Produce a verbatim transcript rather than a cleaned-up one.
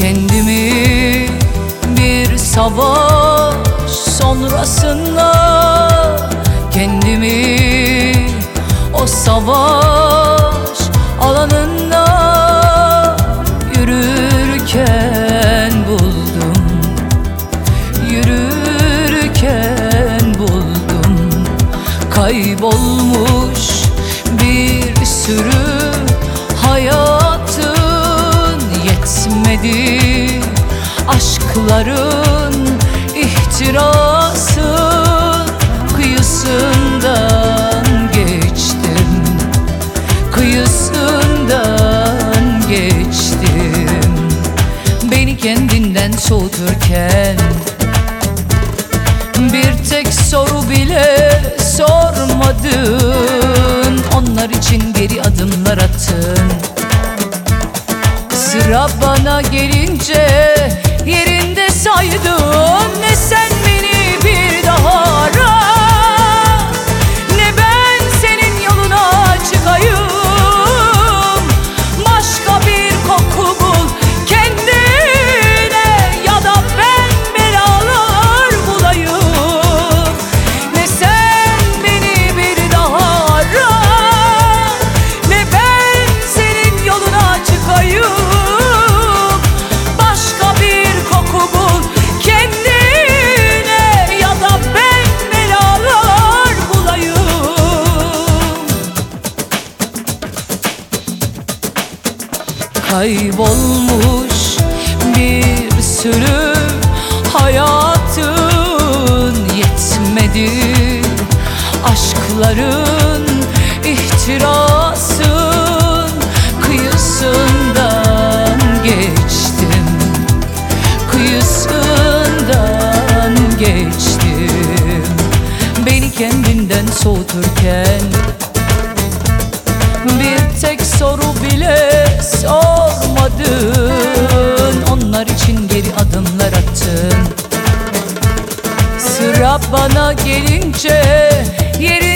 Kendimi bir savaş sonrasında, kendimi o savaş alanında yürürken buldum, yürürken buldum. Kaybolmuş bir sürü hayatın, yetmedi aşkların ihtirasın. Kıyısından geçtim, kıyısından geçtim. Beni kendinden soğuturken bir tek soru bile sormadın. Onlar için geri adımlar attın. Sıra bana gelince yerinde saydın. Ne sen beni bir daha ara, ne ben senin yoluna çıkayım. Başka bir koku bul kendine, ya da ben belalar bulayım. Ne sen beni bir daha ara, ne ben senin yoluna çıkayım. Kaybolmuş bir sürü hayatın, yetmedi aşkların ihtirasın. Kıyısından geçtim, kıyısından geçtim. Beni kendinden soğuturken bir tek soru bile sormadın. Onlar için geri adımlar attın. Sıra bana gelince yeri